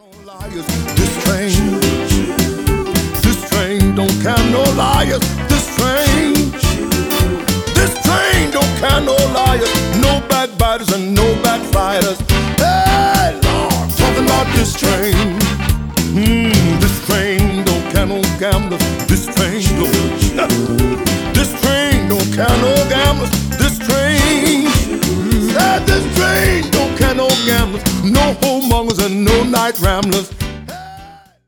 Liars, this train don't count no liars. This train don't count no liars, no backbiters and no backfighters. Hey Lord, talking about this train. This train don't count no gamblers. This train don't count no gamblers. This train don't count no gamblers, no homemongers and no night ramblers.